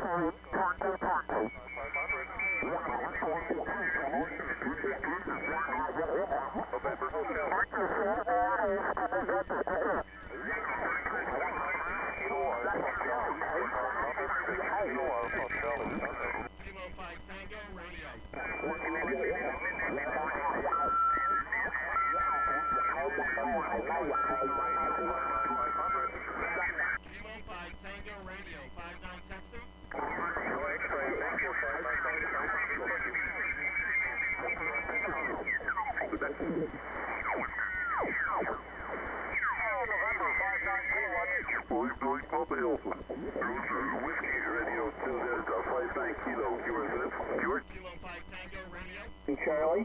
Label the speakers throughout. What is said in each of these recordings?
Speaker 1: Charlie.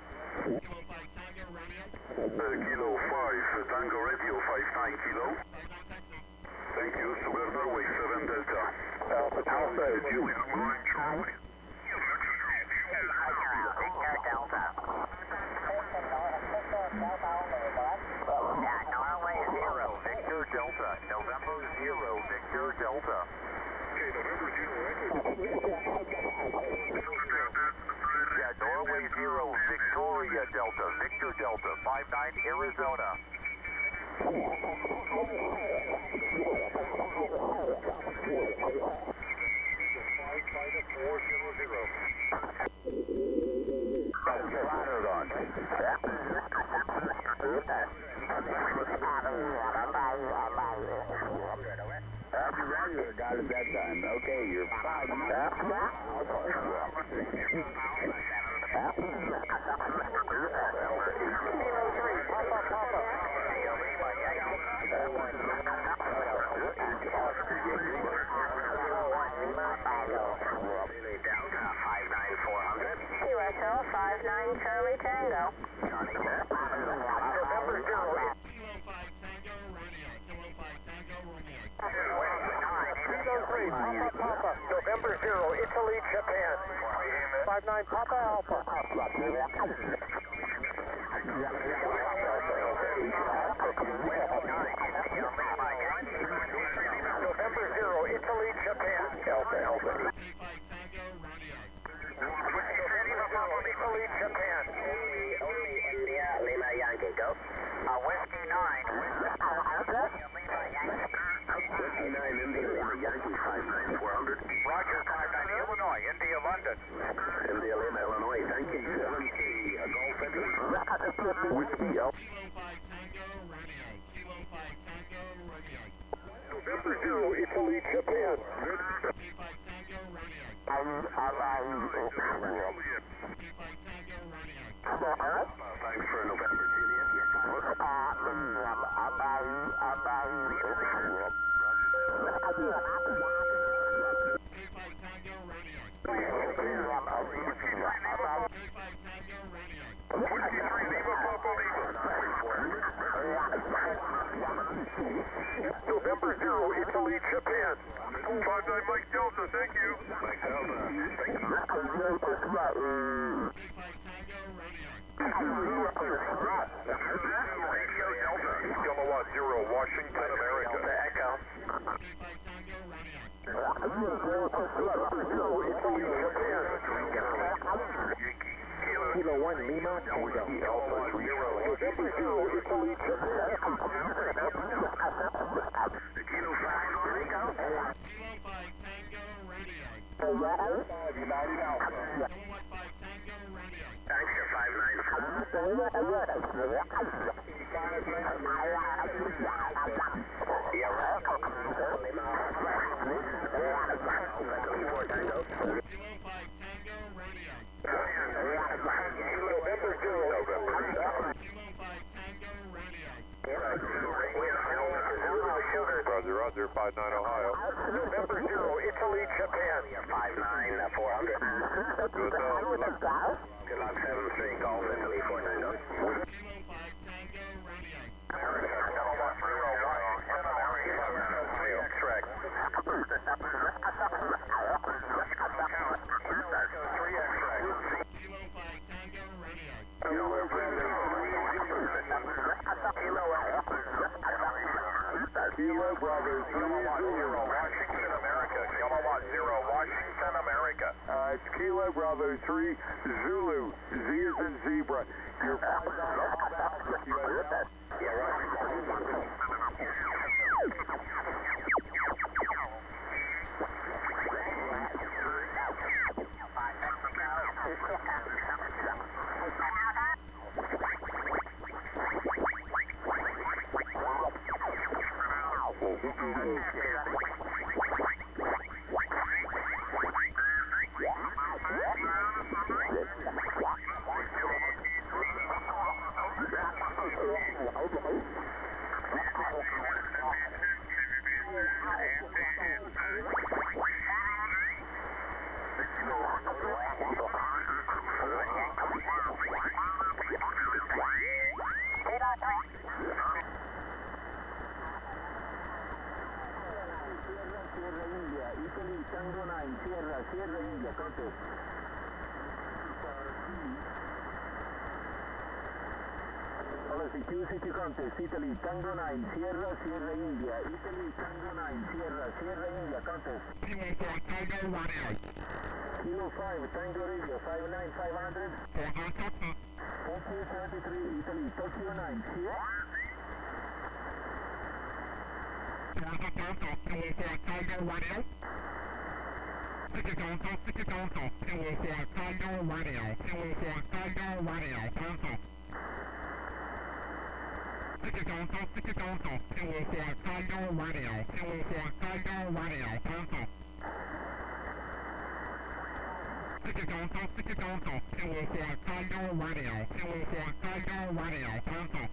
Speaker 2: Kilo 5, Tango Radio 59 Kilo. Thank you, Super Norway 7 Delta.
Speaker 1: Alpha,
Speaker 2: Julie, good morning, Charlie.
Speaker 3: Norway 0, Victor Delta. November 0, Victor Delta.
Speaker 2: Okay, November 0,
Speaker 3: Norway 0, Victoria Delta. Victor Delta, 59 Arizona.
Speaker 1: Roger, got it that time. Okay, you're 5
Speaker 4: USL 59 Charlie Tango.
Speaker 3: November 0, November 0, Italy, Japan. 59 Papa Alpha. November 0, Italy, Japan. November 0, Italy, Japan.
Speaker 4: Only India, Lima Yankee, go.
Speaker 3: Whiskey 9.
Speaker 2: Whiskey 9, India, Lima Yankee 59 400.
Speaker 3: Roger, 59 Illinois, India, London.
Speaker 2: India, Lima, Illinois, thank you. 70, Golf Eddie. Whiskey Alpha.
Speaker 3: November 0, Italy, Japan.
Speaker 2: Thanks for November, Juliet. You're
Speaker 3: November 0, Italy, Japan. 59 Mike Delta, thank you.
Speaker 2: Mike Delta, thank you.
Speaker 3: Radio Delta. Kilowatt 0, Washington, America.
Speaker 1: Delta Echo.
Speaker 3: Italy, Japan.
Speaker 1: Kilo 1 Lima Tango.
Speaker 3: November 0, Italy, Japan.
Speaker 2: Kilo 5, Rico.
Speaker 1: United Alpha.
Speaker 2: Thanks, you're 59.
Speaker 3: November 0. Roger, Roger, 59 Ohio. November 0, Italy, Japan.
Speaker 2: 59 400.
Speaker 3: Good luck.
Speaker 2: Good luck, 73 Golf Italy 490.
Speaker 3: Kilo Bravo 3 Zulu.
Speaker 2: Washington, America. Kilowatt 0, Washington, America.
Speaker 3: It's Kilo Bravo 3 Zulu. Z is in zebra. You're
Speaker 1: Tango 9, Sierra India, contest. Policy Q-City contest, Italy, Tango 9, Sierra India, Italy, Tango 9, Sierra India, contest.
Speaker 5: Kilo 4, Tango Radio.
Speaker 1: Kilo 5, Tango Radio, 59500. Tokyo 23, Italy, Tokyo 9, Sierra.
Speaker 5: Kilo 4, Tango Radio. Ticket Alpha, Kilo 4, Tango Radio, Kilo 4, Tango Radio, cancel. Ticket Alpha, Kilo 4, Tango Radio, Kilo 4, Tango Radio, cancel. Ticket Alpha, Kilo 4, Tango Radio, Kilo 4, Tango Radio, cancel.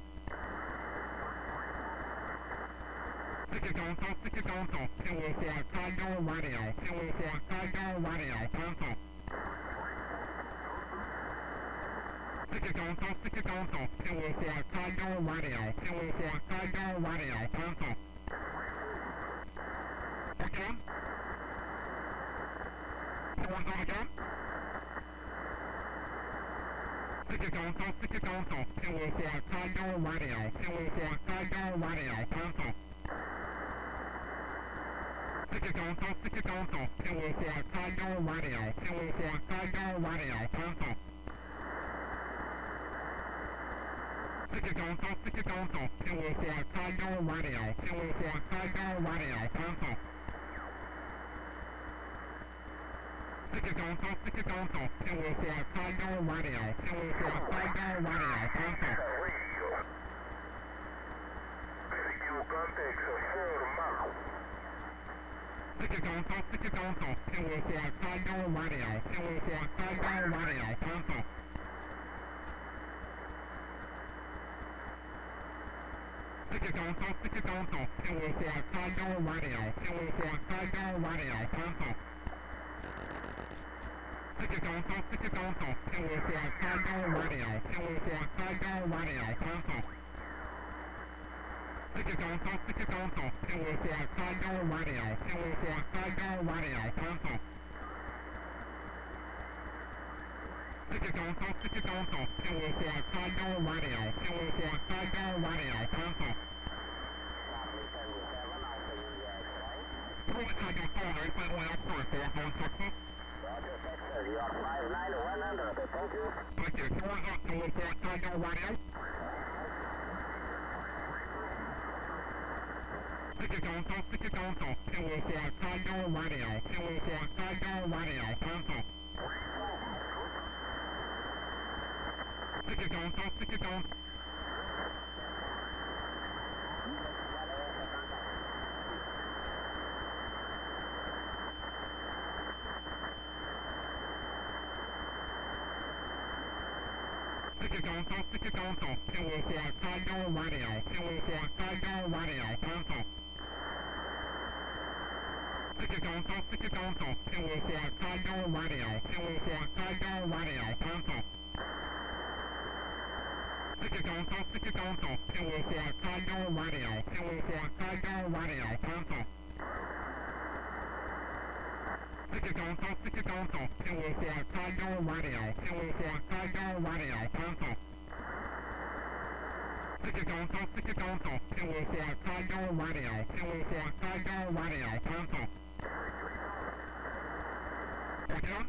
Speaker 5: Ticket Alpha, Kilo 4, Tango Radio, Kilo 4, Tango Radio, cancel. Ticket Alpha, Kilo 4, Tango Radio, Kilo 4, Tango Radio, cancel. Again? Someone go again? Ticket Alpha, Kilo 4, Tango Radio, Kilo 4, Tango Radio, cancel. Ticket Alpha, Kilo 4, Tango Radio, Kilo 4, Tango Radio, cancel. Ticket Alpha, Kilo 4, Tango Radio, Kilo 4, Tango Radio, cancel. Ticket Alpha, Kilo 4, Tango Radio, Kilo 4, Tango Radio, cancel.
Speaker 2: Context formal.
Speaker 5: Ticket Alpha, Kilo 4, Tango Radio, Kilo 4, Tango Radio, cancel. Ticket Alpha, Kilo 4, Tango Radio, Kilo 4, Tango Radio, cancel. Ticket Alpha, Kilo 4, Tango Radio, Kilo 4, Tango Radio, cancel. Ticket Alpha, Kilo 4, Tango Radio, Kilo 4, Tango Radio, cancel. Ticket Alpha, Kilo 4, Tango Radio, Kilo 4, Tango Radio, cancel. Tango 4, Tango Express, Airborne Texas.
Speaker 4: Roger, Texas, you are 59100, thank you.
Speaker 5: Thank you. Kilo 4, Tango Radio. Ticket Alpha, Kilo 4, Tango Radio, Kilo 4, Tango Radio, cancel. Ticket Alpha, Kilo. Ticket Alpha, Kilo 4, Tango Radio, Kilo 4, Tango Radio, cancel. Ticket Alpha, Kilo 4, Tango Radio, Kilo 4, Tango Radio, cancel. Ticket Alpha, Kilo 4, Tango Radio, Kilo 4, Tango Radio, cancel. Ticket Alpha, Kilo 4, Tango Radio, Kilo 4, Tango Radio, cancel. Ticket Alpha, Kilo 4 Tango Radio, Kilo 4 Tango Radio, cancel. Again?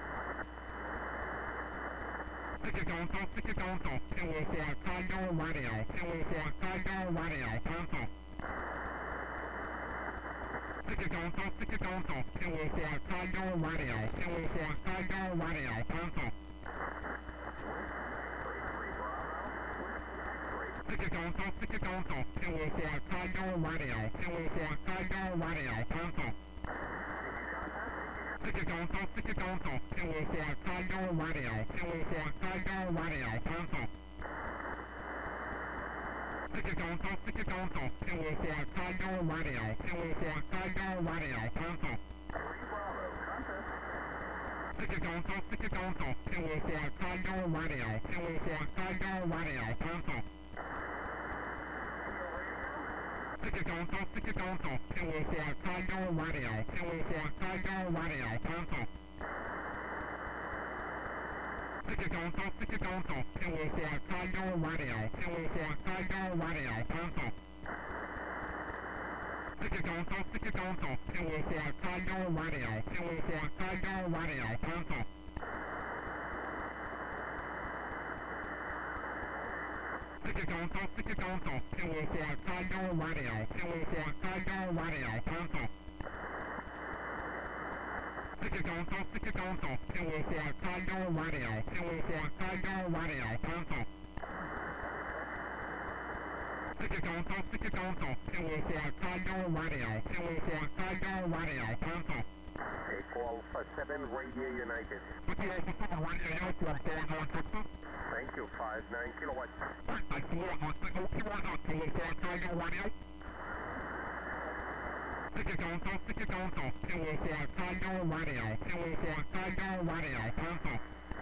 Speaker 5: Ticket Alpha, Kilo 4 Tango Radio, Kilo 4 Tango Radio, cancel. Ticket Alpha, Kilo 4 Tango Radio, Kilo 4 Tango Radio, cancel. Ticket Alpha, Kilo 4 Tango Radio, Kilo 4 Tango Radio, cancel. Ticket Alpha, Kilo 4 Tango Radio, Kilo 4 Tango Radio, cancel. Ticket Alpha, Kilo 4 Tango Radio, Kilo 4 Tango Radio, cancel. Ticket Alpha, Kilo 4 Tango Radio, Kilo 4 Tango Radio, cancel. Ticket Alpha, Kilo 4 Tango Radio, Kilo 4 Tango Radio, cancel. Ticket Alpha, Kilo 4 Tango Radio, Kilo 4 Tango Radio, cancel. Ticket Alpha, Kilo 4 Tango Radio, Kilo 4 Tango Radio, cancel. Ticket Alpha, Kilo 4 Tango Radio, Kilo 4 Tango Radio, cancel. Ticket Alpha, Kilo 4 Tango Radio, Kilo 4 Tango Radio, cancel. Ticket Alpha, Kilo 4 Tango Radio, Kilo 4 Tango Radio, cancel.
Speaker 3: Echo Alpha 7, Radio United.
Speaker 5: Ticket Alpha 7, Radio United, 4
Speaker 3: Thank you, 59 kilowatts.
Speaker 5: I flew on my signal, Kilo 4 Tango Radio. Ticket Alpha, Kilo 4 Tango Radio, Kilo 4 Tango Radio, cancel.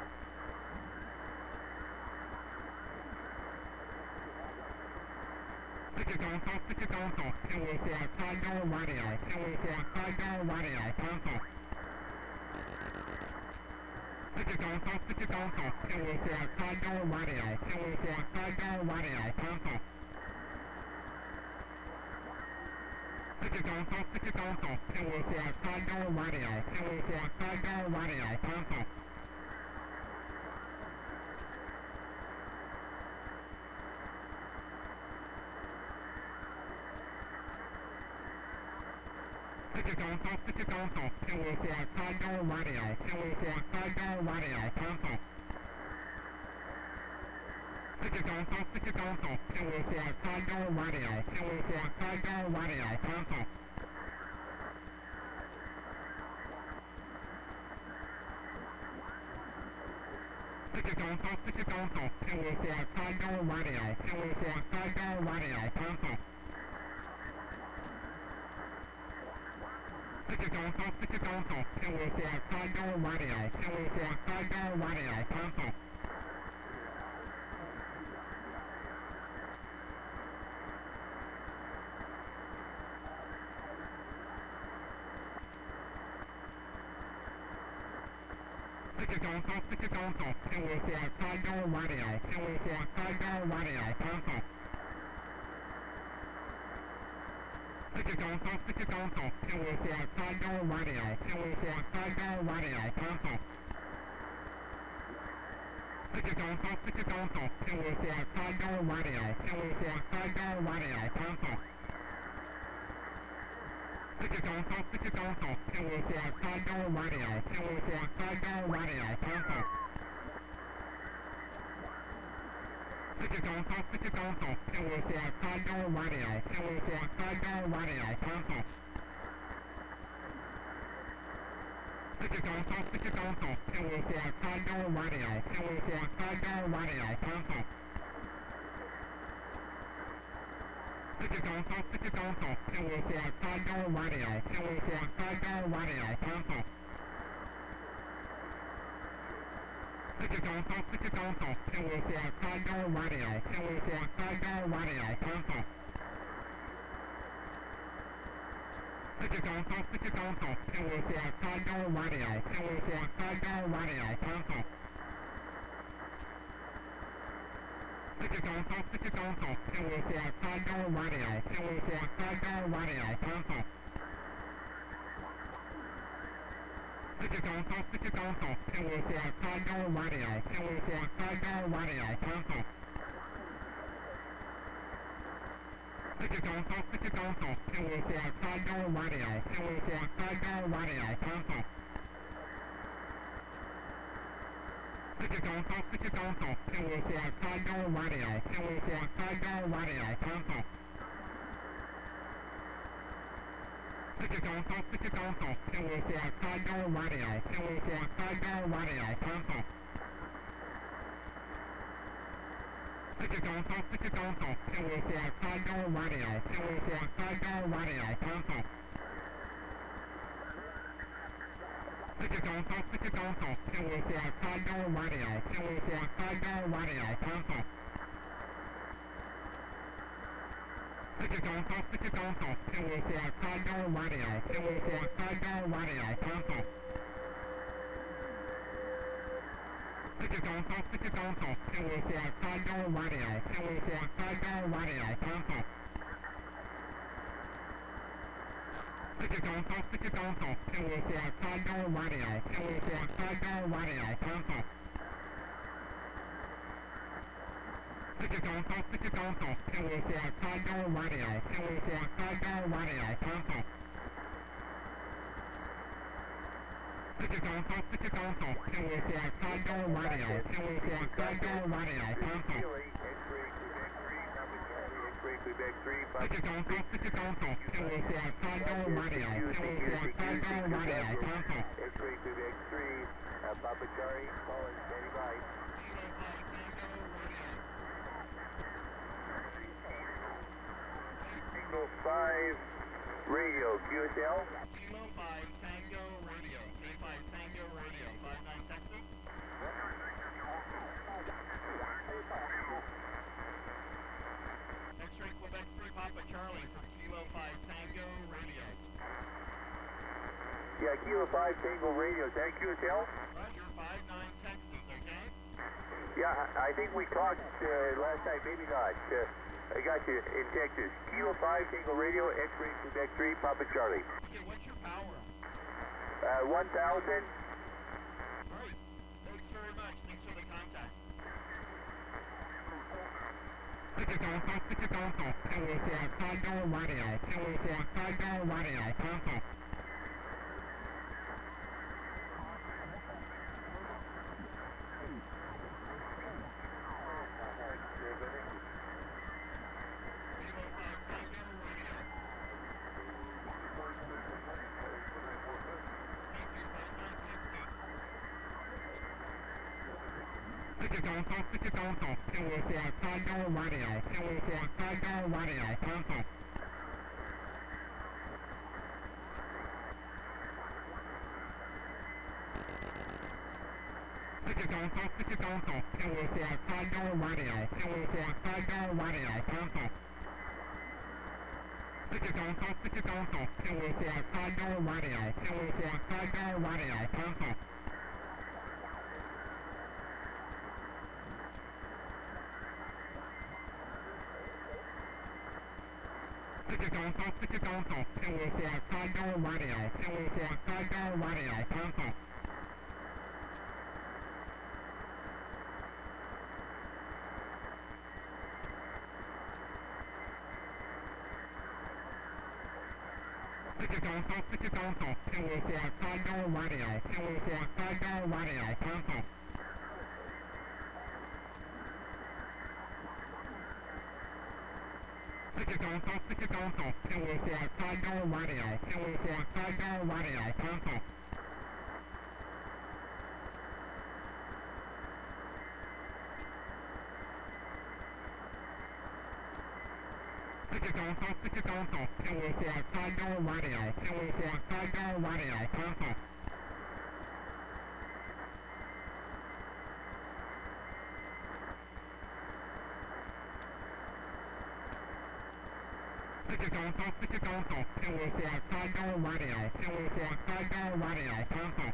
Speaker 5: Ticket Alpha, Kilo 4 Tango Radio, Kilo 4 Tango Radio, cancel. Ticket Alpha, Kilo 4 Tango Radio, Kilo 4 Tango Radio, cancel. Ticket Alpha, Kilo 4 Tango Radio, Kilo 4 Tango Radio, cancel. Ticket Alpha, Kilo 4 Tango Radio, Kilo 4 Tango Radio, cancel. Ticket Alpha, Kilo 4 Tango Radio, Kilo 4 Tango Radio, cancel. Ticket Alpha, Kilo 4 Tango Radio, Kilo 4 Tango Radio, cancel. Ticket Alpha, Kilo 4 Tango Radio, Kilo 4 Tango Radio, cancel. Ticket Alpha, Kilo 4 Tango Radio, Kilo 4 Tango Radio, cancel. Ticket Alpha, Kilo 4 Tango Radio, Kilo 4 Tango Radio, cancel. Ticket Alpha, Kilo 4 Tango Radio, Kilo 4 Tango Radio, cancel. Ticket Alpha, Kilo 4 Tango Radio, Kilo 4 Tango Radio, cancel. Ticket Alpha, Kilo 4 Tango Radio, Kilo 4 Tango Radio, cancel. Ticket Alpha, Kilo 4 Tango Radio, Kilo 4 Tango Radio, cancel. Ticket Alpha, Kilo 4 Tango Radio, Kilo 4 Tango Radio, cancel. Ticket Alpha, Kilo 4 Tango Radio, Kilo 4 Tango Radio, cancel. Ticket Alpha, Kilo 4 Tango Radio, Kilo 4 Tango Radio, cancel. Ticket Ticket Alpha, Kilo 4 Tango Radio, Kilo 4 Tango Radio, cancel. Ticket Alpha, Kilo 4 Tango Radio, Kilo 4 Tango Radio, cancel. Ticket Alpha, Kilo 4 Tango Radio, Kilo 4 Tango Radio, cancel. Ticket Alpha, Kilo 4 Tango Radio, Kilo 4 Tango Radio, cancel. Ticket Alpha, Kilo 4 Tango Radio, Kilo 4 Tango Radio, cancel. Ticket Alpha, Kilo 4 Tango Radio, Kilo 4 Tango Radio, cancel. Ticket Alpha, Kilo 4 Tango Radio, Kilo 4 Tango Radio, cancel. Ticket Alpha, Kilo 4 Tango Radio, Kilo 4 Tango Radio, cancel. Ticket Alpha, Kilo 4 Tango Radio, Kilo 4 Tango Radio, cancel. Ticket Alpha, Kilo 4 Tango Radio, Kilo 4 Tango Radio, cancel. Ticket Alpha, Kilo 4 Tango Radio, Kilo 4 Tango Radio, cancel. Ticket Alpha, Kilo 4 Tango Radio, Kilo 4 Tango Radio, cancel. Ticket Alpha, Kilo 4 Tango Radio, Kilo 4 Tango Radio, cancel.
Speaker 3: X-ray Quebec 3, Papa Charlie, calling, standing by. Kilo 5 Radio, QSL.
Speaker 5: Kilo 5 Tango Radio, K5 Tango Radio, 59 Texas. X-ray Quebec 3 Papa Charlie from Kilo 5 Tango Radio.
Speaker 3: Yeah, Kilo 5 Tango Radio, is that QSL?
Speaker 5: Roger, 59 Texas, okay?
Speaker 3: Yeah, I think we talked last night, maybe not. I got you in Texas. Kilo 5 Tango Radio, X-ray Quebec 3 Papa Charlie.
Speaker 5: Okay, what's your power?
Speaker 3: 1,000.
Speaker 5: Great. Thanks very much. Thanks for the contact. Ticket Alpha, Kilo 4 Tango Radio, Kilo 4 Tango Radio, cancel. Ticket Alpha, Kilo 4 Tango Radio, Kilo 4 Tango Radio, cancel. Ticket Alpha, Kilo 4 Tango Radio, Kilo 4 Tango Radio, cancel. Ticket Alpha, Kilo 4 Tango Radio, Kilo 4 Tango Radio, cancel. Ticket Alpha, Kilo 4 Tango Radio, Kilo 4 Tango Radio, cancel. Ticket Alpha, Kilo 4 Tango Radio, Kilo 4 Tango Radio, cancel. Ticket Alpha, Kilo 4 Tango Radio, Kilo 4 Tango Radio, cancel. Ticket Alpha, Kilo 4 Tango Radio, Kilo 4 Tango Radio, cancel. Ticket Alpha, Kilo 4 Tango Radio, Kilo 4 Tango Radio, cancel.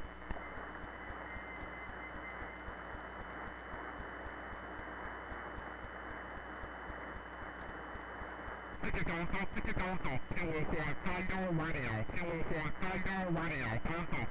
Speaker 5: ticket Delta, 204 Tango Radio, 204 Tango Radio, cancel.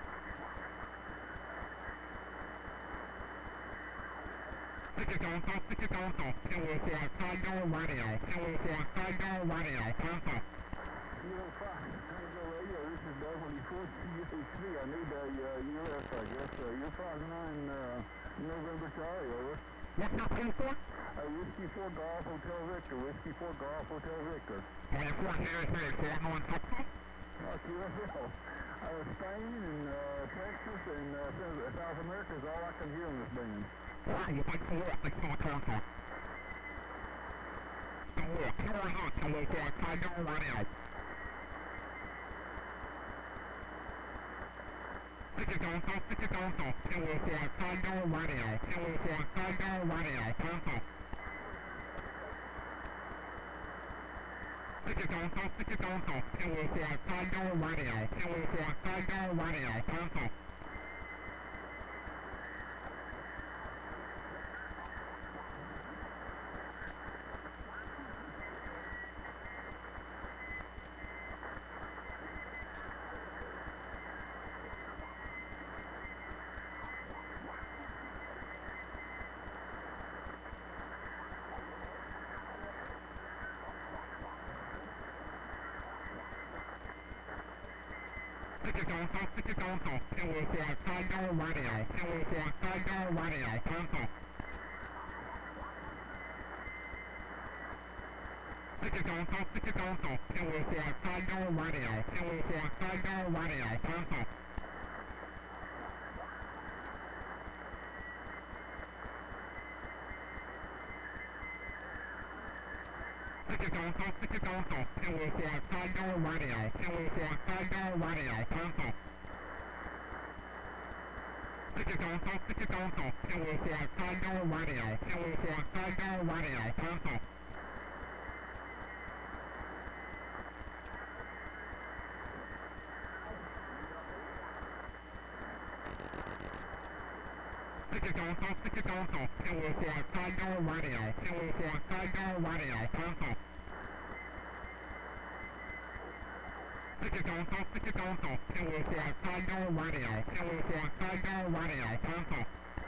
Speaker 5: Ticket Delta, 204 Tango Radio, 204 Tango Radio, cancel.
Speaker 1: Kilo 5, Tango Radio, this is Beverly Ford, CH3. I need a US, I guess. You're flying on November Charlie, over.
Speaker 5: What's your call for?
Speaker 1: Whiskey 4 Golf Hotel Victor, Whiskey 4 Golf Hotel Victor.
Speaker 5: 24 Texas.
Speaker 1: QSL. Spain and Texas and South America is all I can hear on this band.
Speaker 5: Alright, well, thanks a lot. Thanks for the contact. Hello, Tango Radio. Ticket Delta, 204 Tango Radio, 204 Tango Radio, cancel. Ticket Delta, 204 Tango Radio, 204 Tango Radio, cancel. Ticket Delta, 204 Tango Radio, 204 Tango Radio, cancel. Ticket Delta, 204 Tango Radio, 204 Tango Radio, cancel. Ticket Delta, 204 Tango Radio, 204 Tango Radio, cancel. Ticket Delta, 204 Tango Radio, 204 Tango Radio, cancel. Ticket Delta, 204 Tango Radio, 204 Tango Radio, cancel. Ticket Delta, 204 Tango Radio, 204 Tango Radio, cancel.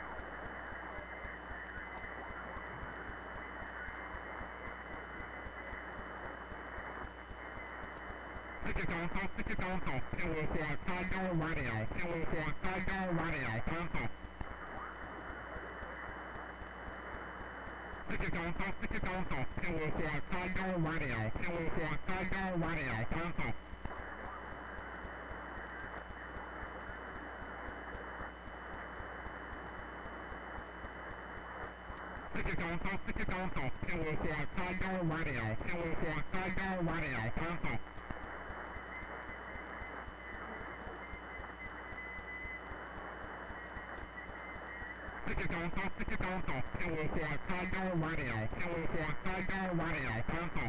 Speaker 5: Ticket Delta, 204 Tango Radio, 204 Tango Radio, cancel. Ticket Delta, 204 Tango Radio, 204 Tango Radio, cancel. Ticket Delta, 204 Tango Radio, 204 Tango Radio, cancel. Ticket Delta, 204 Tango Radio, 204 Tango Radio, cancel.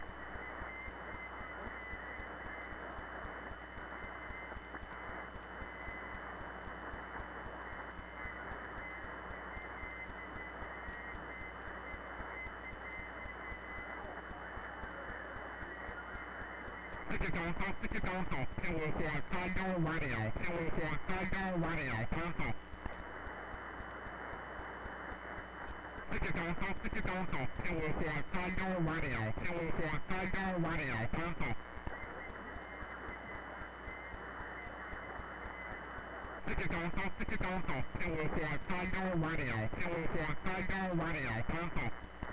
Speaker 5: Ticket Delta, 204 Tango Radio, 204 Tango Radio, cancel. Ticket Delta, 204 Tango Radio, 204 Tango Radio, cancel. Ticket Delta, 204 Tango Radio, 204 Tango Radio, cancel.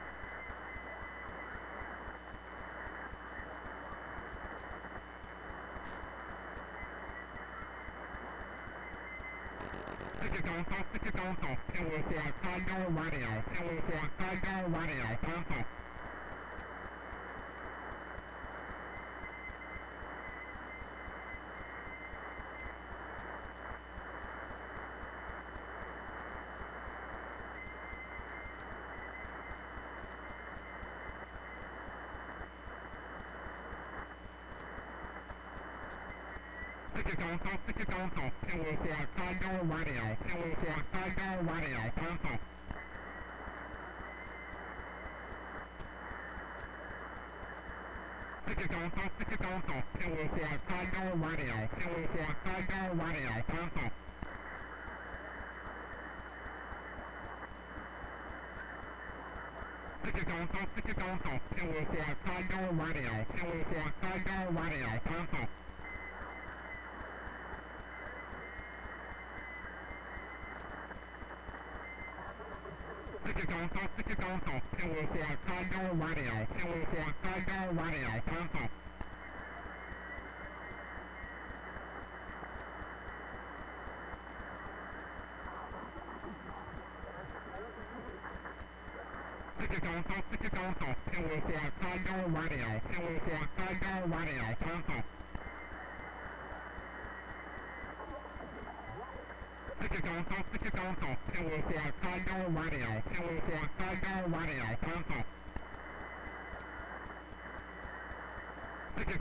Speaker 5: Ticket Delta, 204 Tango Radio, 204 Tango Radio, cancel. Ticket Delta, 204 Tango Radio, 204 Tango Radio, cancel. Kilo 5 Tango Radio, Kilo 5 Tango Radio, cancel. Kilo 5 Tango Radio, Kilo 5 Tango Radio, cancel. Kilo 5 Tango Radio, Kilo 5 Tango Radio, cancel. Kilo 5 Tango Radio, Kilo 5 Tango Radio, cancel. Kilo 5 Tango Radio, Kilo 5 Tango Radio, cancel. Kilo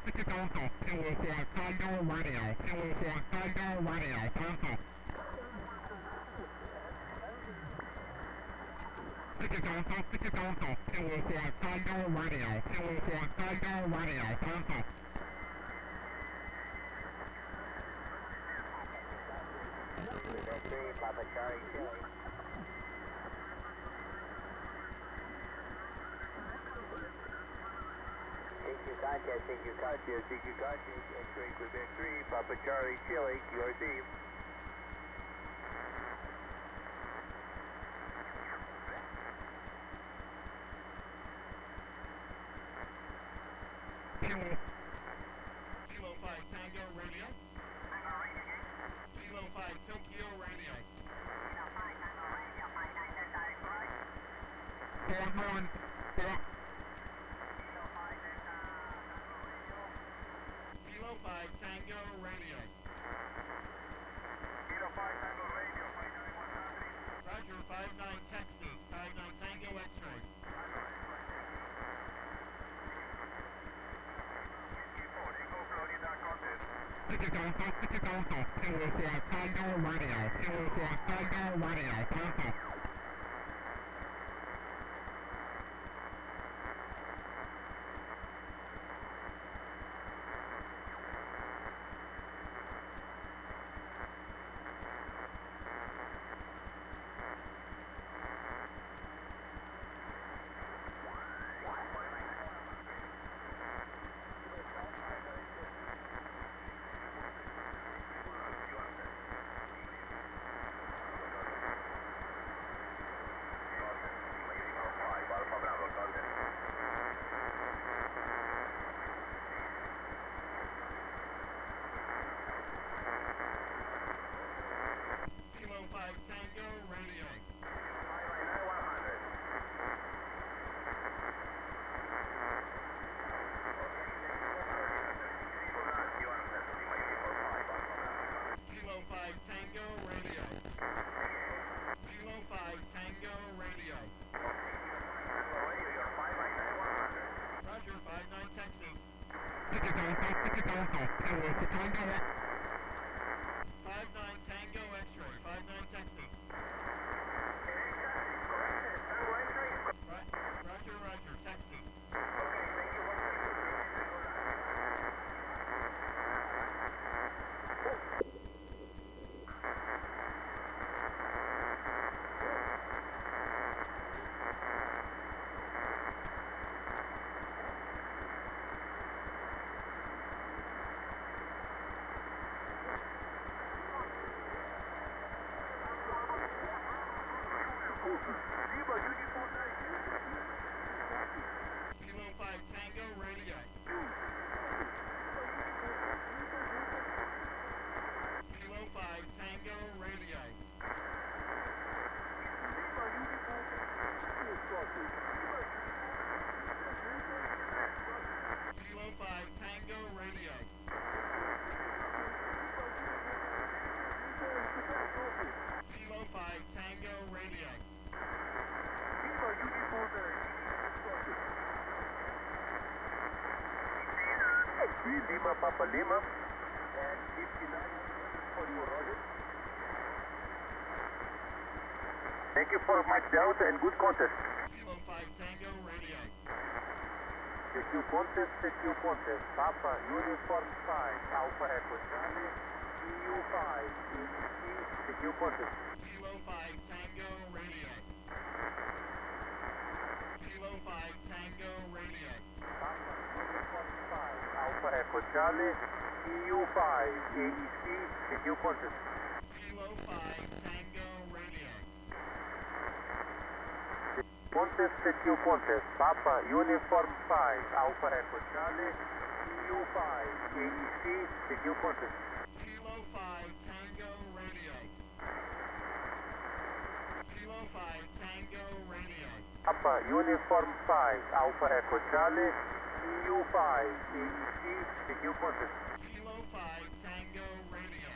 Speaker 5: 5 Tango Radio, Kilo 5 Tango Radio, cancel. Kilo 5 Tango Radio, Kilo 5 Tango Radio, cancel.
Speaker 3: Quebec 3, Papa Charlie Chile. Take your contact, X-ray Quebec 3, Papa Charlie Chile, QRC.
Speaker 5: Kilo 5 Tango Radio. Kilo 5 Tokyo Radio. 49. Kilo 5 Tango Radio.
Speaker 2: Kilo 5 Tango Radio, 59100.
Speaker 5: Roger, 59 Texas, 59 Tango X-ray. Kilo 5 Tango Radio, Kilo 5 Tango Radio, cancel. Kilo 5 Tango Radio. Kilo 5 Tango Radio. Kilo 5 Tango Radio. Roger, 59 Texas. Kilo 59 Tango X-ray, 59 Texas. Roger, Roger, Texas. Kilo 5 Tango Radio. Kilo 5 Tango Radio. Kilo 5 Tango Radio. Kilo 5 Tango Radio.
Speaker 3: Lima, Papa Lima. And 59 for you, Roger. Thank you for much Delta and good contest.
Speaker 5: Kilo 5 Tango Radio.
Speaker 3: CQ contest, Papa, Uniform 5, Alpha Echo Charlie, EU5, AEC, CQ contest.
Speaker 5: Kilo 5 Tango Radio. Kilo 5 Tango Radio.
Speaker 3: Papa, Uniform 5, Alpha Echo Charlie, EU5, AEC, CQ contest.
Speaker 5: Kilo 5 Tango Radio.
Speaker 3: CQ contest, Papa, Uniform 5, Alpha Echo Charlie, EU5, AEC, CQ contest.
Speaker 5: Kilo 5 Tango Radio. Kilo 5 Tango Radio.
Speaker 3: Papa, Uniform 5, Alpha Echo Charlie, EU5, AEC, CQ contest.
Speaker 5: Kilo 5 Tango Radio.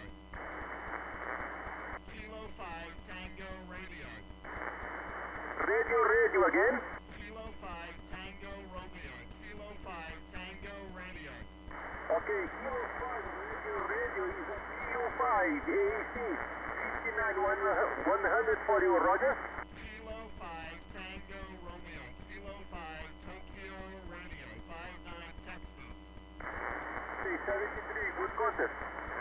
Speaker 5: Kilo 5 Tango Radio.
Speaker 3: Radio again.
Speaker 5: Kilo 5 Tango Romeo. Kilo 5 Tango Radio.
Speaker 3: Okay, Kilo 5 radio is EU5, AEC, 59-100 for you, Roger.
Speaker 5: Kilo 5 Tango Romeo. Kilo 5 Tokyo Radio. 59 Texas.
Speaker 3: Okay, 73, good contest.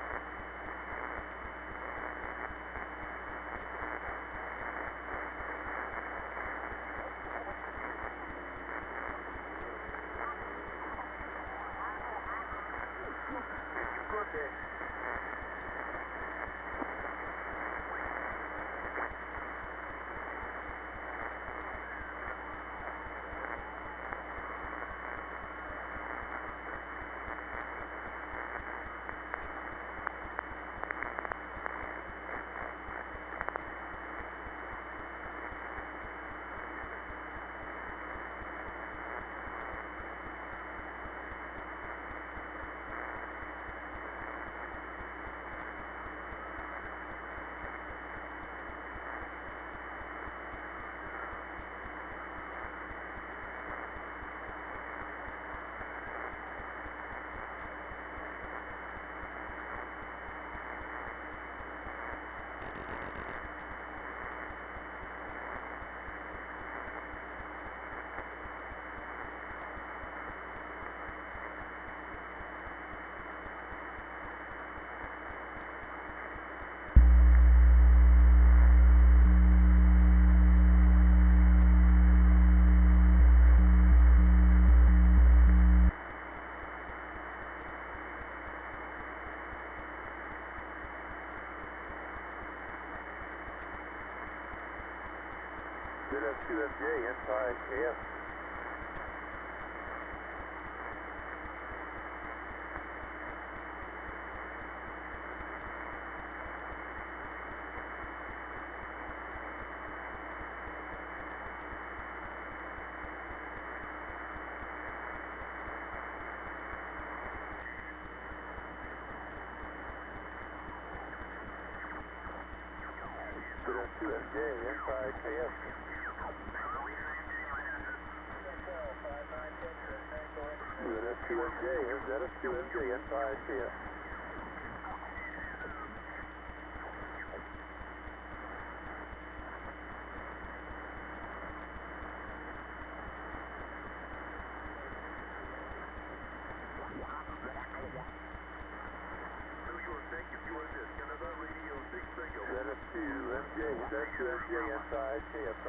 Speaker 3: ZS2MJ inside KF. ZS2MJ inside KF. ZS2MJ inside KF. ZS2MJ inside KF.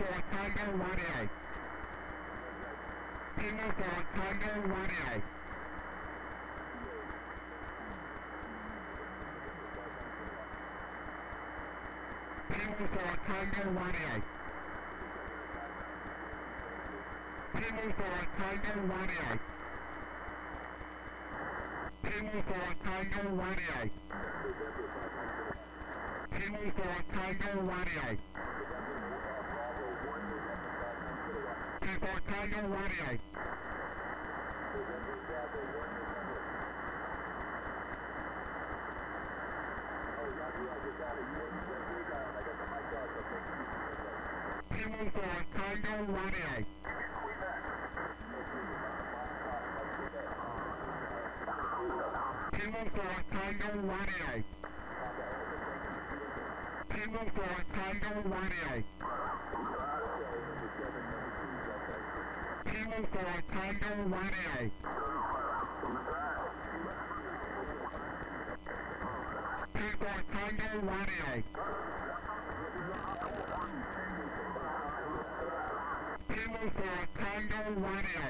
Speaker 5: for Tango Radio. Kilo for Tango Radio. Kilo for Tango Radio. Kilo for Tango Radio. Kilo for Tango Radio. Kilo for Tango Radio. Kilo for Tango Radio. Kilo for Tango Radio. Kilo for Tango Radio. Kilo for Tango Radio. Kilo for Tango Radio. Kilo for Tango Radio. Kilo for Tango Radio.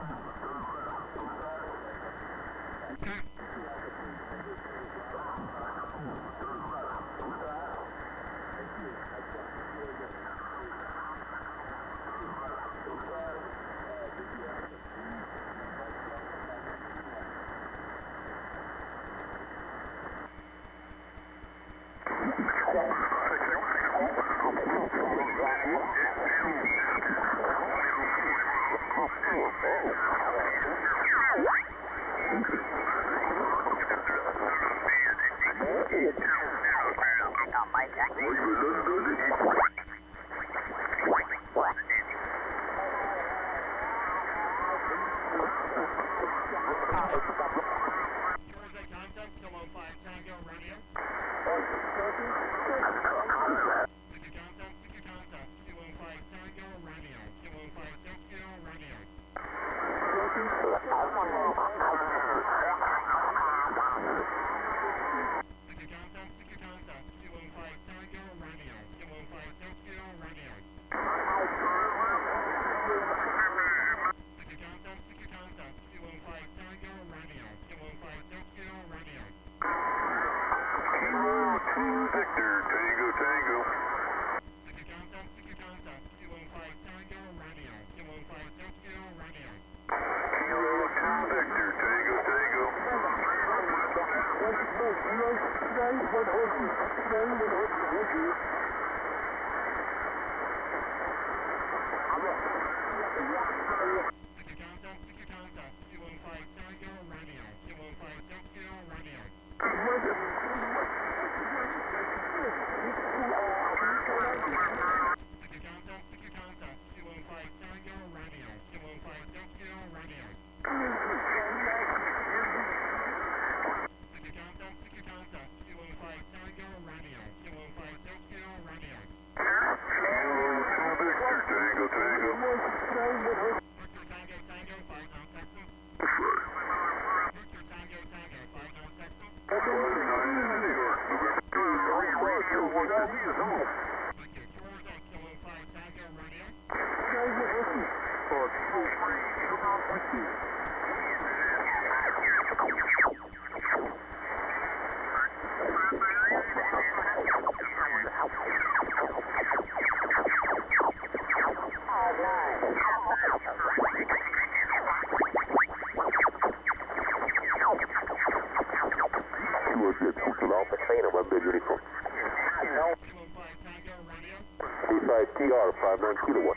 Speaker 3: TR 59 kilowatt.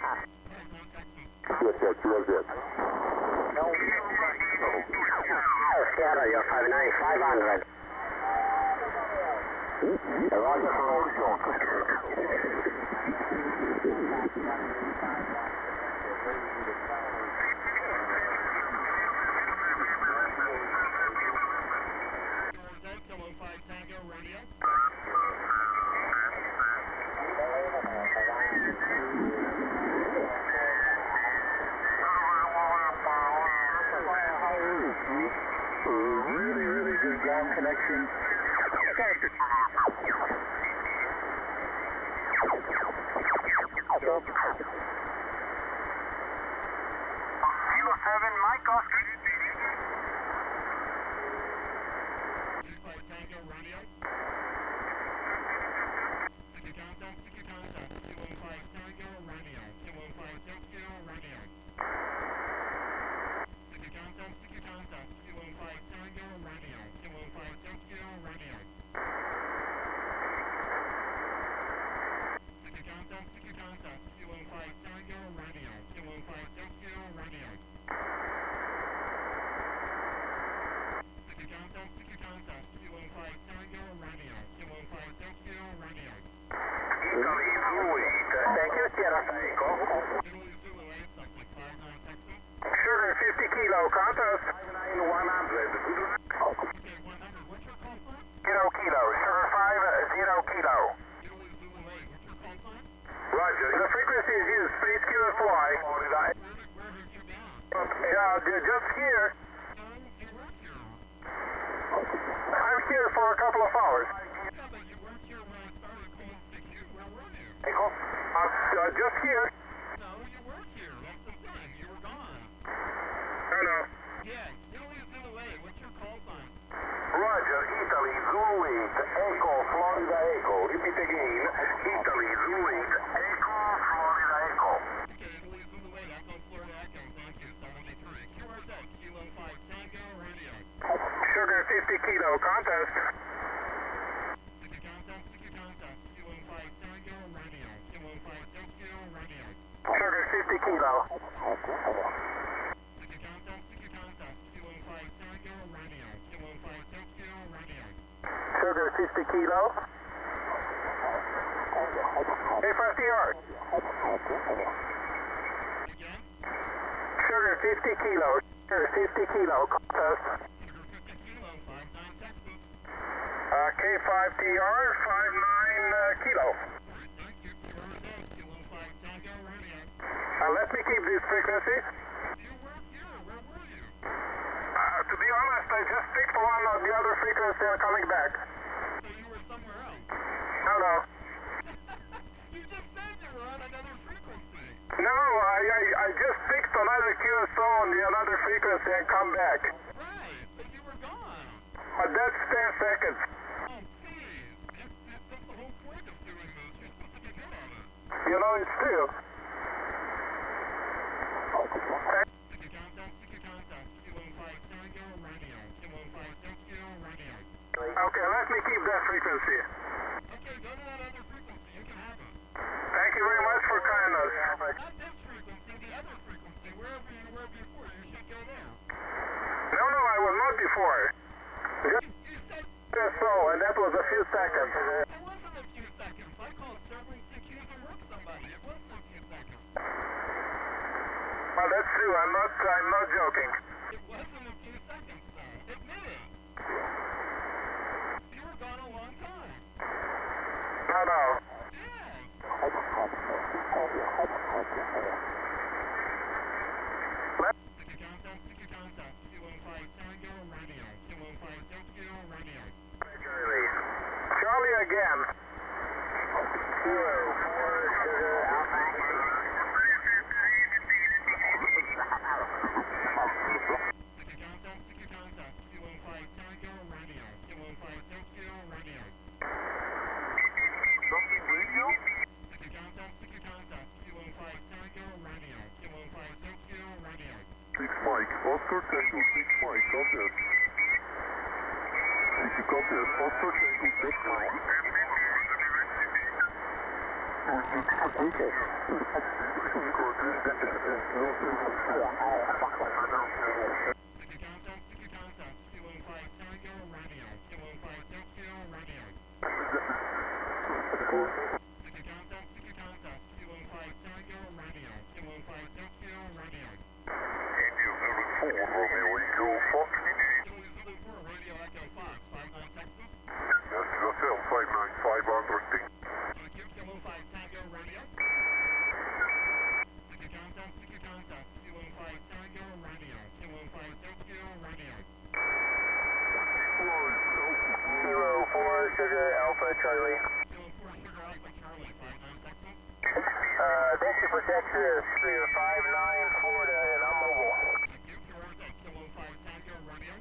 Speaker 3: USS, USS. Sierra, you're 59, 500. Roger. Really good ground connection. Kilo 7, Mike Oscar.
Speaker 5: Tango Radio. Sticky contact, 215 Tango Radio. 215 Tokyo Radio. Sticky contact, 215 Tango Radio. 215 Tokyo Radio. Sticky contact, 215 Tango Radio. 215 Tokyo Radio. Sticky contact, 215 Tango Radio. 215 Tokyo Radio.
Speaker 3: Italy Fluid. Thank you, Sierra Echo.
Speaker 5: Italy Zulu 8, suspect 59 Texas.
Speaker 3: Sugar 50 kilo, contest.
Speaker 2: 100. Good luck.
Speaker 5: Okay, 100, what's your call sign?
Speaker 3: 0 kilo, Sugar 5, 0 kilo.
Speaker 5: Italy Zulu 8, what's your call sign?
Speaker 2: Roger.
Speaker 3: The frequency is used, Space Kilo Fly.
Speaker 2: Florida.
Speaker 5: Where did you down?
Speaker 3: Yeah, just here.
Speaker 5: No, you work here.
Speaker 3: I'm here for a couple of hours.
Speaker 5: Yeah, but you weren't here when I started calling CQ. Where were you?
Speaker 3: Echo. Just here.
Speaker 5: No, you weren't here. That's the thing. You were gone.
Speaker 3: No, no.
Speaker 5: Yeah, Italy Zulu 8, what's your call sign?
Speaker 2: Roger. Italy Zulu 8. Echo. Florida Echo. Repeat again. Italy Zulu 8. Echo. Florida Echo.
Speaker 5: Okay, Italy Zulu 8, that's on Florida Echo. Thank you, 73. QRZ, Kilo 5 Tango Radio.
Speaker 3: Sugar 50 kilo, contest.
Speaker 5: Sticky contact, Kilo 5 Tango Radio. 215 Tokyo Radio.
Speaker 3: Sugar 50 kilo.
Speaker 5: Sticky contact, Kilo 5 Tango Radio. 215 Tokyo Radio.
Speaker 3: Sugar 50 kilo. A5TR.
Speaker 5: Again,
Speaker 3: Sugar 50 kilo. Sugar 50 kilo, contest.
Speaker 5: Sugar 50 Kilo, 59 Texas.
Speaker 3: K5TR, 59 kilo.
Speaker 5: Alright, thank you. QRZ, Kilo 5 Tango Radio.
Speaker 3: Let me keep this frequency.
Speaker 5: You weren't here. Where were you?
Speaker 3: To be honest, I just picked one on the other frequency and coming back.
Speaker 5: So you were somewhere else.
Speaker 3: No, no.
Speaker 5: You just said you were on another frequency.
Speaker 3: No, I just picked another QSO on the another frequency and come back.
Speaker 5: Right, but you were gone.
Speaker 3: That's 10 seconds.
Speaker 5: Oh, please. That's the whole point of doing this. You're supposed to get good at it.
Speaker 3: You know, it's true.
Speaker 5: Sticky contact, Kilo 5 Tango Radio. 215 Tokyo Radio.
Speaker 3: Okay, let me keep that frequency.
Speaker 5: Okay, go to that other frequency. You can have it.
Speaker 3: Thank you very much for kindness.
Speaker 5: Not this frequency, the other frequency. Wherever you were before, you should go there.
Speaker 3: No, no, I was not before. Just
Speaker 5: You said
Speaker 3: QSO, and that was a few seconds.
Speaker 5: it wasn't a few seconds. I called several CQ to work somebody. It wasn't a few seconds.
Speaker 3: Well, that's true. I'm not joking.
Speaker 5: It wasn't a few seconds, though. Admit it. You were gone a long time.
Speaker 3: No, no.
Speaker 5: Yeah. Sticky contact, Kilo 5 Tango Radio. 215 Tokyo Radio.
Speaker 3: Charlie again.
Speaker 5: Sticky contact, Kilo 5 Tango Radio. 215 Tokyo Radio. Sticky contact, Kilo 5 Tango Radio. 215 Tokyo Radio.
Speaker 2: 6 Mike. Oscar Tango 6 Mike. Contest. Thank you, contest. Oscar Tango 6 Mike.
Speaker 5: Sticky contact, Kilo 5 Tango Radio. 215 Tokyo Radio. Sticky contact, Kilo 5 Tango Radio. 215 Tokyo Radio.
Speaker 2: India Zulu 4, Romeo Echo Fox.
Speaker 5: Italy Zulu 4, Radio Echo Fox, 59 Texas.
Speaker 2: Yes, yourself, 595 Understing.
Speaker 5: Thank you, Kilo 5 Tango Radio. Sticky contact, Kilo 5 Tango Radio. 215 Tokyo Radio.
Speaker 3: 04 Sugar Alpha Charlie.
Speaker 5: Kilo 4 Sugar Alpha Charlie, 59 Texas.
Speaker 3: Thank you for Texas, 59 Florida, and I'm mobile.
Speaker 5: Thank you. Towards Kilo 5 Tango Radio.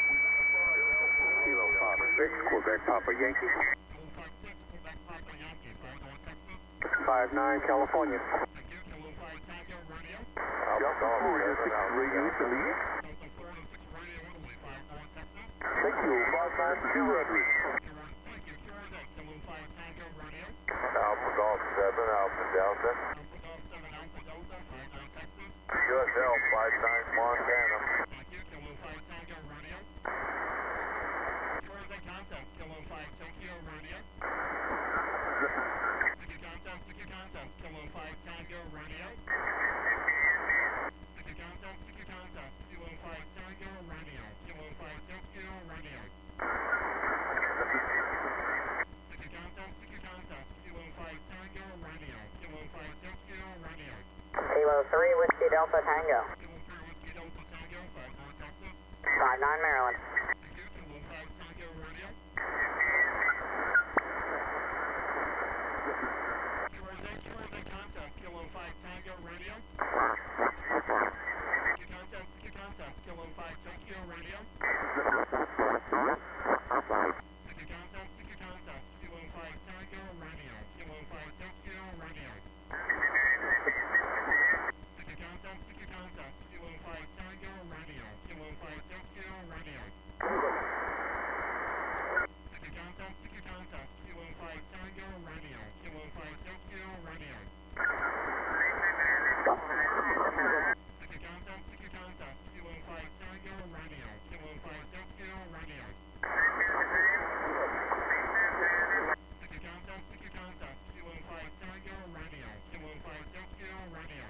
Speaker 3: Kilo 5-6, Quebec Papa Yankee.
Speaker 5: Kilo 5-6, Quebec Papa Yankee. Fire on Texas.
Speaker 3: 59 California.
Speaker 5: Thank you. Kilo 5 Tango Radio.
Speaker 3: Delta Florida 6 Radio Italy.
Speaker 5: Delta Florida 6 Radio Italy. Fire on Texas.
Speaker 3: Thank you, 592 Rodriguez.
Speaker 5: Thank you. Towards Kilo 5 Tango Radio.
Speaker 3: Alpha Golf 7, Alpha Delta.
Speaker 5: Alpha Golf 7 Alpha Delta. Fire on Texas.
Speaker 3: USL 59 Montana.
Speaker 5: Thank you. Kilo 5 Tango Radio. Towards contact. Kilo 5 Tokyo Radio. Sticky contact. Sticky contact. Kilo 5 Tango Radio. Sticky contact. Sticky contact. Kilo 5 Tango Radio. Kilo 5 Tokyo Radio. Sticky contact. Sticky contact. Kilo 5 Tango Radio. Kilo 5 Tokyo Radio.
Speaker 4: Kilo 3 Whiskey Delta Tango.
Speaker 5: Kilo 3 Whiskey Delta Tango. 5 Texas.
Speaker 4: 59 Maryland.
Speaker 5: Thank you. Kilo 5 Tango Radio. Towards contact. Kilo 5 Tango Radio. Sticky contact. Kilo 5 Tokyo Radio. Sticky contact. Kilo 5 Tango Radio. Kilo 5 Tokyo Radio. Sticky contact. Kilo 5 Tango Radio. Kilo 5 Tokyo Radio. Sticky contact. Kilo 5 Tango Radio. Kilo 5 Tokyo Radio. Sticky contact. Kilo 5 Tango Radio. Kilo 5 Tokyo Radio. Sticky contact. Kilo 5 Tango Radio. Kilo 5 Tokyo Radio.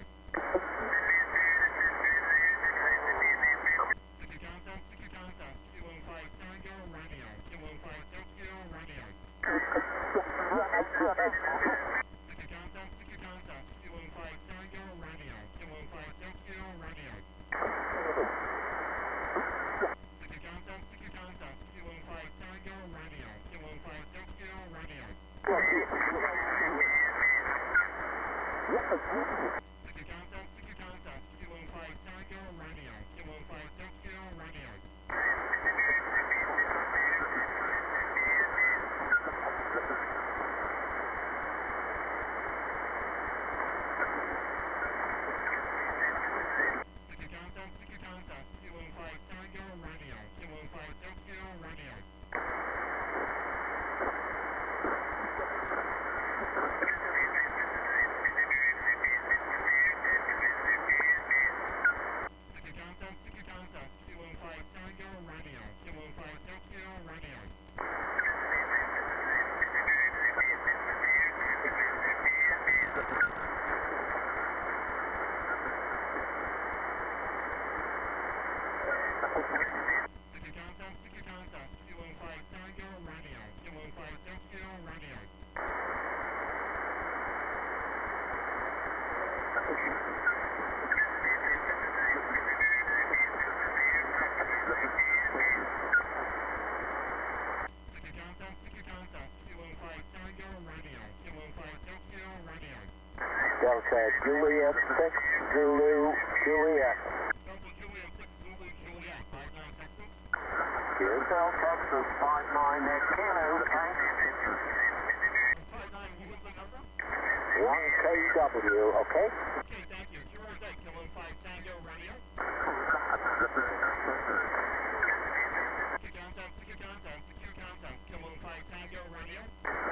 Speaker 5: Sticky contact. Kilo 5 Tango Radio. Kilo 5 Tokyo Radio. Sticky contact. Kilo 5 Tango Radio. Kilo 5 Tokyo Radio. Sticky contact. Kilo 5 Tango Radio. Kilo 5 Tokyo Radio. Sticky contact. Kilo 5 Tango Radio. Kilo 5 Tokyo Radio. Sticky contact. Kilo 5 Tango Radio. Kilo 5 Tokyo Radio. Sticky contact. Kilo 5 Tango Radio. Kilo 5 Tokyo Radio. Sticky contact. Kilo 5 Tango Radio. Kilo 5 Tokyo Radio. Sticky contact. Kilo 5 Tango Radio. Kilo 5 Tokyo Radio.
Speaker 3: Delta Juliet 6, Zulu Juliet.
Speaker 5: Delta Juliet 6 Zulu Juliet. 59 Texas.
Speaker 3: USL Texas 59 Kilo Tank.
Speaker 5: 59. What was the number?
Speaker 3: 1KW, okay?
Speaker 5: Okay, thank you. Towards Kilo 5 Tango Radio. Sticky contact. Kilo 5 Tango Radio.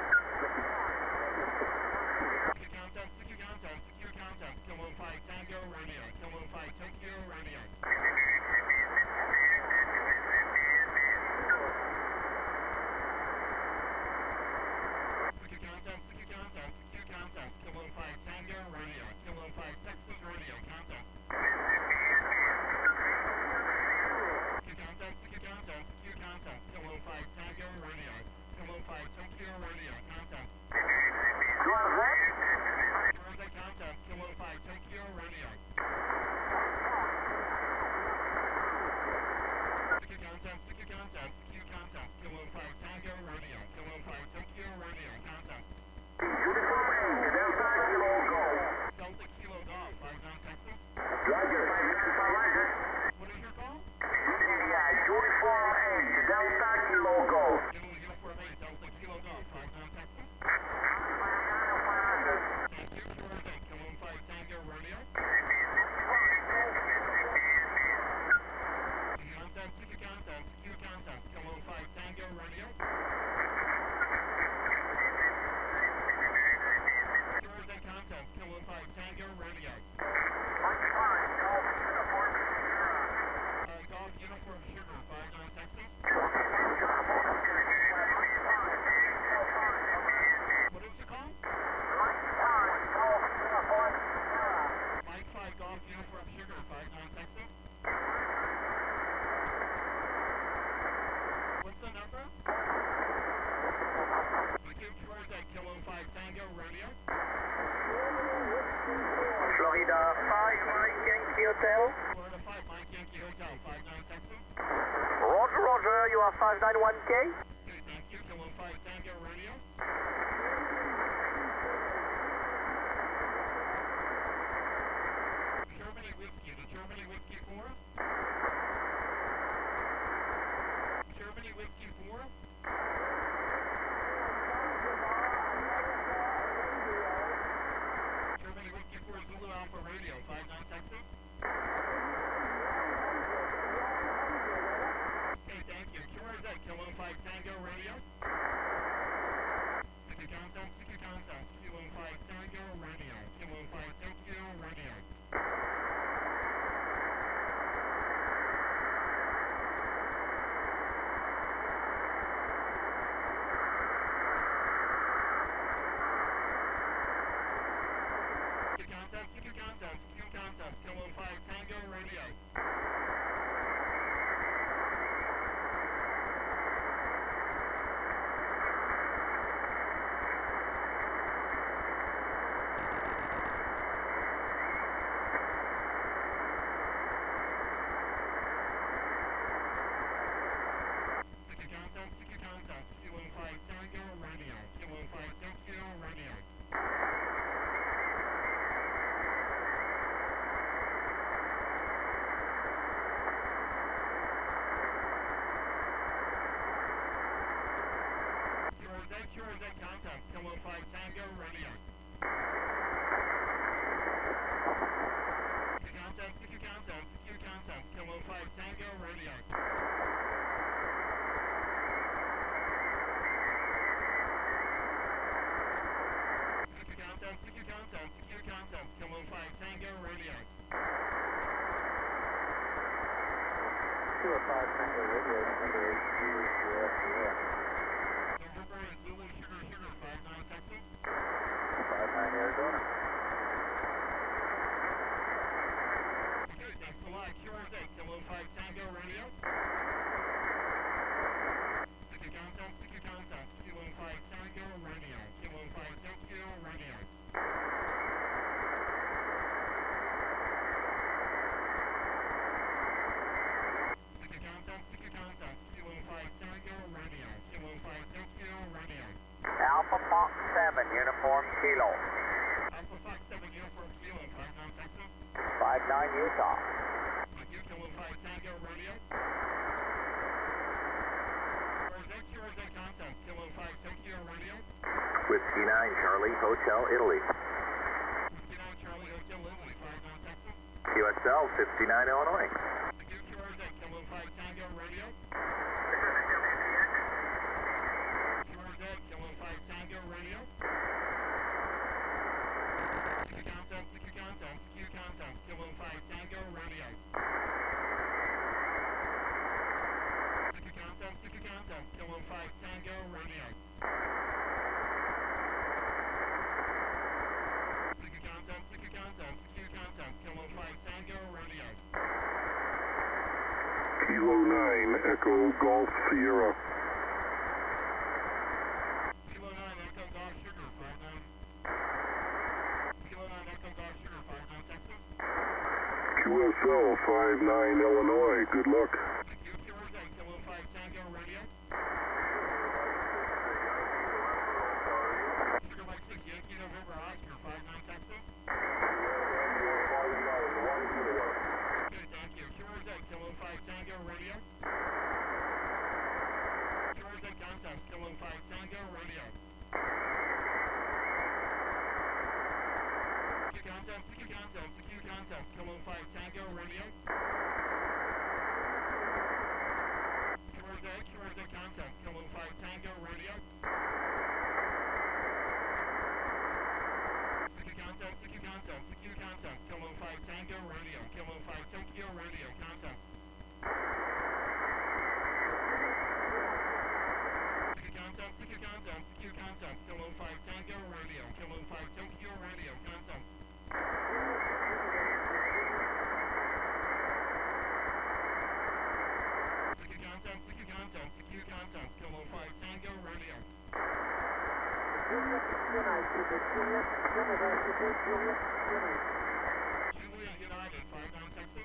Speaker 5: Sticky contact. Kilo 5 Tango Radio. Kilo 5 Tokyo Radio. Sticky contact. Kilo 5 Tango Radio. Kilo 5 Texas.
Speaker 3: channel?
Speaker 5: Florida 5, Mike Yankee Hotel, 59 Texas.
Speaker 3: Roger, roger. You are 591K.
Speaker 5: Okay, thank you. Kilo 5 Tango Radio. Germany Whiskey, the Germany Whiskey 4. Germany Whiskey 4. Germany Whiskey 4 Zulu Alpha Radio, 59 Texas. Okay, thank you. QRZ, Kilo 5 Tango Radio. Sticky contact, Kilo 5 Tango Radio. Kilo 5 Tokyo Radio. Contact, Kilo 5 Tango Radio. Sticky contact, Kilo 5 Tango Radio. Kilo 5 Tokyo Radio. QRZ contact, Kilo 5 Tango Radio. Sticky contact, Kilo 5 Tango Radio. Sticky contact, Kilo 5 Tango Radio.
Speaker 3: 205 Tango Radio, number 82
Speaker 5: November is Zulu Sugar 59 Texas.
Speaker 3: 59 Arizona.
Speaker 5: Okay, thanks a lot. QRZ, Kilo 5 Tango Radio. Sticky contact, Kilo 5 Tango Radio. Kilo 5 Tokyo Radio. Sticky contact, Kilo 5 Tango Radio. Kilo 5 Tokyo Radio.
Speaker 3: Alpha Fox 7, Uniform Kilo.
Speaker 5: Alpha Fox 7 Uniform Kilo, 59 Texas.
Speaker 3: 59 Utah.
Speaker 5: Thank you, Kilo 5 Tango Radio. QRZ contact, Kilo 5 Tokyo Radio.
Speaker 2: Whiskey 9 Charlie Hotel Italy.
Speaker 5: 59 Charlie Hotel Italy, 59 Texas.
Speaker 2: QSL 59 Illinois.
Speaker 5: Thank you, QRZ, Kilo 5 Tango Radio. QRZ, Kilo 5 Tango Radio. Sticky contact, Kilo 5 Tango Radio. Sticky contact, Kilo 5 Tango Radio. Sticky contact, Kilo 5 Tango Radio.
Speaker 1: Kilo 9 Echo Golf Sierra.
Speaker 5: Kilo 9 Echo Golf Sugar, 59. Kilo 9 Echo Golf Sugar, 59 Texas.
Speaker 1: QSL 59 Illinois. Good luck.
Speaker 5: Thank you, QRZ, Kilo 5 Tango Radio. Sugar Mike 6 Yankee November Oscar, 59 Texas. Okay, thank you. QRZ, Kilo 5 Tango Radio. QRZ contact, Kilo 5 Tango Radio. Sticky contact, Kilo 5 Tango Radio. QRZ contact, Kilo 5 Tango Radio. Sticky contact, Kilo 5 Tango Radio. Kilo 5 Tokyo Radio contact. Sticky contact, Kilo 5 Tango Radio. Kilo 5 Tokyo Radio contact. Sticky contact, Kilo 5 Tango Radio. Julian United, 59 Texas.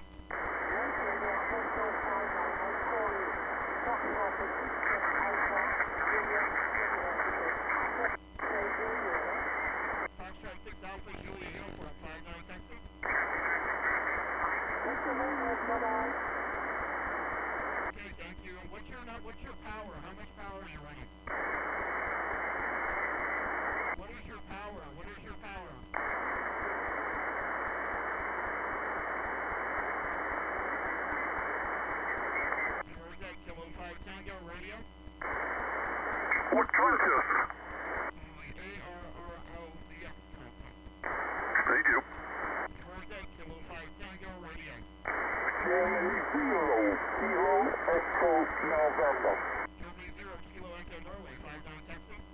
Speaker 2: What contest?
Speaker 5: ARRLCX contact.
Speaker 2: Thank you.
Speaker 5: Georgia, Kilo 5 Tango Radio.
Speaker 1: Germany 0, Kilo Echo November.
Speaker 5: Germany 0, Kilo Echo Norway, 59 Texas.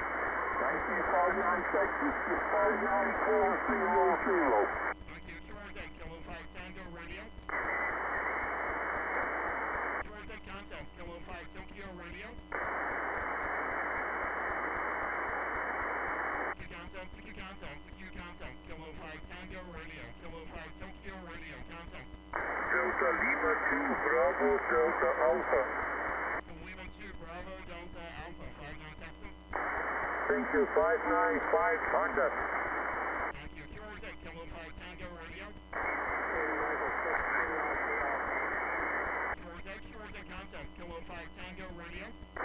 Speaker 1: 1959 Texas to 594 Kilo.
Speaker 5: Thank you, Georgia, Kilo 5 Tango Radio. Georgia, contact, Kilo 5 Tokyo Radio. Contact, Kilo 5 Tango Radio. Kilo 5 Tokyo Radio, contact.
Speaker 2: Delta Lima 2, Bravo, Delta Alpha.
Speaker 5: Lima 2, Bravo, Delta Alpha, 59 Texas.
Speaker 2: Thank you, 595, contact.
Speaker 5: Thank you, Georgia, Kilo 5 Tango Radio. Georgia, contact, Kilo 5 Tango Radio.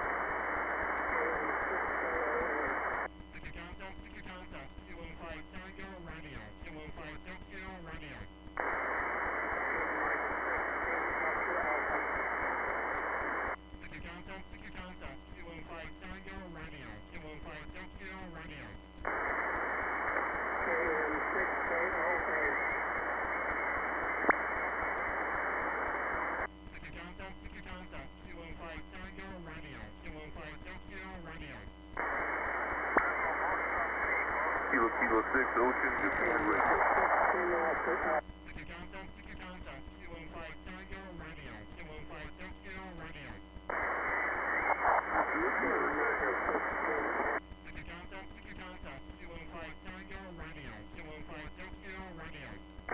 Speaker 5: Contact, Kilo 5 Tango Radio. Kilo 5 Tokyo Radio. Contact, Kilo 5 Tango Radio. Kilo 5 Tokyo Radio. Contact, Kilo 5 Tango Radio. Kilo 5 Tokyo Radio.
Speaker 2: Kilo 6, Ocean, Japan Radio.
Speaker 5: Contact, Kilo 5 Tango Radio. Kilo 5 Tokyo Radio. Contact, Kilo 5 Tango Radio. Kilo 5 Tokyo Radio.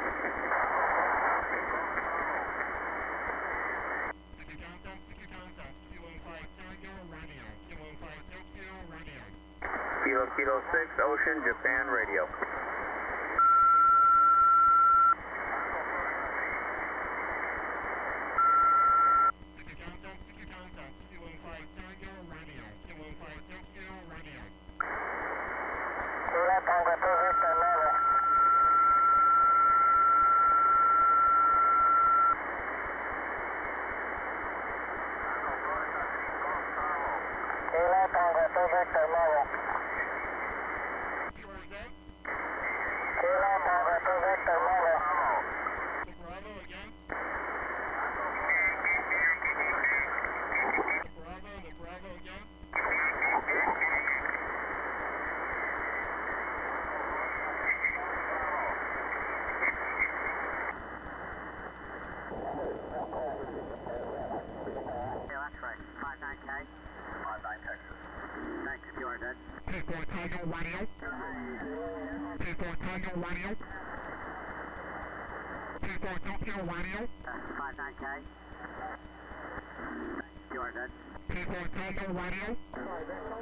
Speaker 5: Contact, Kilo 5 Tango Radio. Kilo 5 Tokyo Radio.
Speaker 3: Kilo 6, Ocean, Japan Radio.
Speaker 5: Contact, Kilo 5 Tango Radio. Kilo 5 Tokyo Radio.
Speaker 4: Kilo Tango 2 Victor 9. Kilo Tango 2 Victor 9.
Speaker 5: Georgia,
Speaker 4: Kilo Tango 2 Victor 9.
Speaker 5: the Bravo again. The Bravo again.
Speaker 4: X-ray, 59K. 59 Texas. Thank you, Georgia.
Speaker 5: P4 Tango Radio. P4 Tango Radio. P4 Tokyo Radio.
Speaker 4: 59K. Thank you, Georgia.
Speaker 5: P4 Tango Radio.